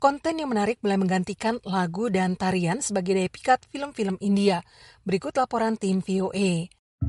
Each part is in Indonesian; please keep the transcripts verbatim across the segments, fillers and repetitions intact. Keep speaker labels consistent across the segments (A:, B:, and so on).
A: konten yang menarik mulai menggantikan lagu dan tarian sebagai daya pikat film-film India. Berikut laporan tim V O A.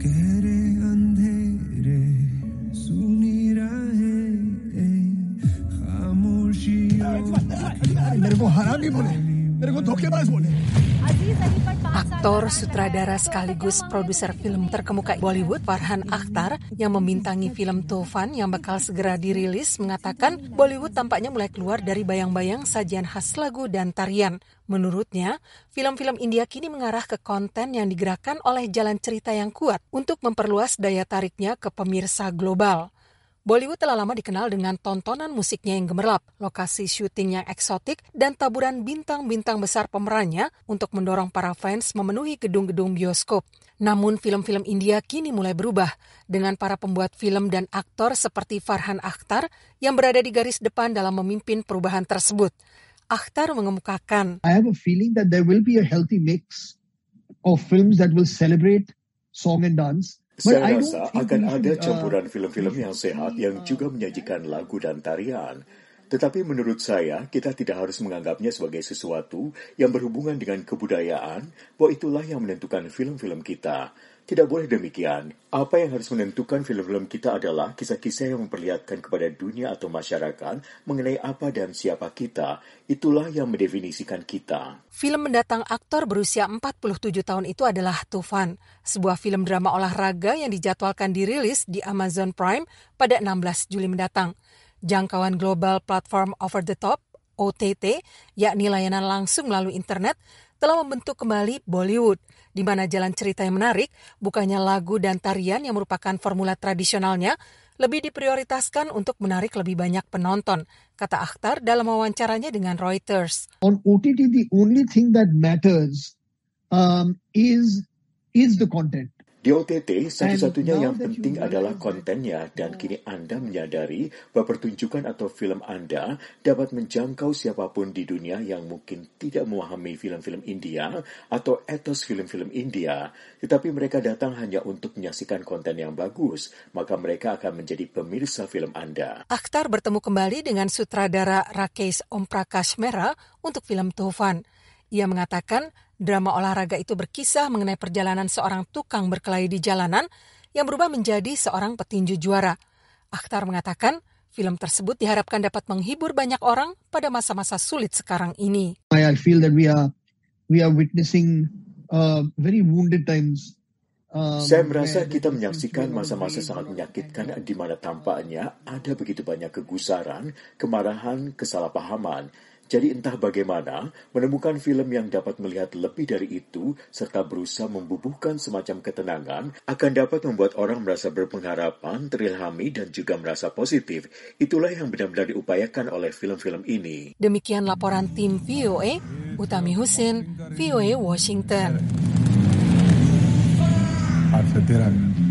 A: Aktor, sutradara sekaligus produser film terkemuka Bollywood Farhan Akhtar yang membintangi film Toofan yang bakal segera dirilis mengatakan Bollywood tampaknya mulai keluar dari bayang-bayang sajian khas lagu dan tarian. Menurutnya, film-film India kini mengarah ke konten yang digerakkan oleh jalan cerita yang kuat untuk memperluas daya tariknya ke pemirsa global. Bollywood telah lama dikenal dengan tontonan musiknya yang gemerlap, lokasi syuting yang eksotik, dan taburan bintang-bintang besar pemerannya untuk mendorong para fans memenuhi gedung-gedung bioskop. Namun film-film India kini mulai berubah, dengan para pembuat film dan aktor seperti Farhan Akhtar yang berada di garis depan dalam memimpin perubahan tersebut. Akhtar mengemukakan,
B: I have a feeling that there will be a healthy mix of films that will celebrate song and dance.
C: Saya rasa akan ada campuran film-film yang sehat yang juga menyajikan lagu dan tarian. Tetapi menurut saya, kita tidak harus menganggapnya sebagai sesuatu yang berhubungan dengan kebudayaan, bahwa itulah yang menentukan film-film kita. Tidak boleh demikian. Apa yang harus menentukan film-film kita adalah kisah-kisah yang memperlihatkan kepada dunia atau masyarakat mengenai apa dan siapa kita. Itulah yang mendefinisikan kita.
A: Film mendatang aktor berusia empat puluh tujuh tahun itu adalah Toofan, sebuah film drama olahraga yang dijadwalkan dirilis di Amazon Prime pada enam belas Juli mendatang. Jangkauan global platform over the top, O T T, yakni layanan langsung melalui internet, telah membentuk kembali Bollywood, di mana jalan cerita yang menarik, bukannya lagu dan tarian yang merupakan formula tradisionalnya, lebih diprioritaskan untuk menarik lebih banyak penonton, kata Akhtar dalam wawancaranya dengan Reuters.
B: On O T T, the only thing that matters um, is is the content.
C: Di O T T, satu-satunya yang penting adalah kontennya dan kini Anda menyadari bahwa pertunjukan atau film Anda dapat menjangkau siapapun di dunia yang mungkin tidak memahami film-film India atau etos film-film India, tetapi mereka datang hanya untuk menyaksikan konten yang bagus, maka mereka akan menjadi pemirsa film Anda.
A: Akhtar bertemu kembali dengan sutradara Rakesh Omprakash Mehra untuk film Toofan. Ia mengatakan drama olahraga itu berkisah mengenai perjalanan seorang tukang berkelahi di jalanan yang berubah menjadi seorang petinju juara. Akhtar mengatakan film tersebut diharapkan dapat menghibur banyak orang pada masa-masa sulit sekarang ini.
B: I feel that we are we are witnessing uh, very wounded times. Um,
C: Saya merasa kita menyaksikan masa-masa sangat menyakitkan di mana tampaknya ada begitu banyak kegusaran, kemarahan, kesalahpahaman. Jadi entah bagaimana, menemukan film yang dapat melihat lebih dari itu serta berusaha membubuhkan semacam ketenangan akan dapat membuat orang merasa berpengharapan, terilhami, dan juga merasa positif. Itulah yang benar-benar diupayakan oleh film-film ini.
A: Demikian laporan tim V O A, Utami Husin, V O A Washington.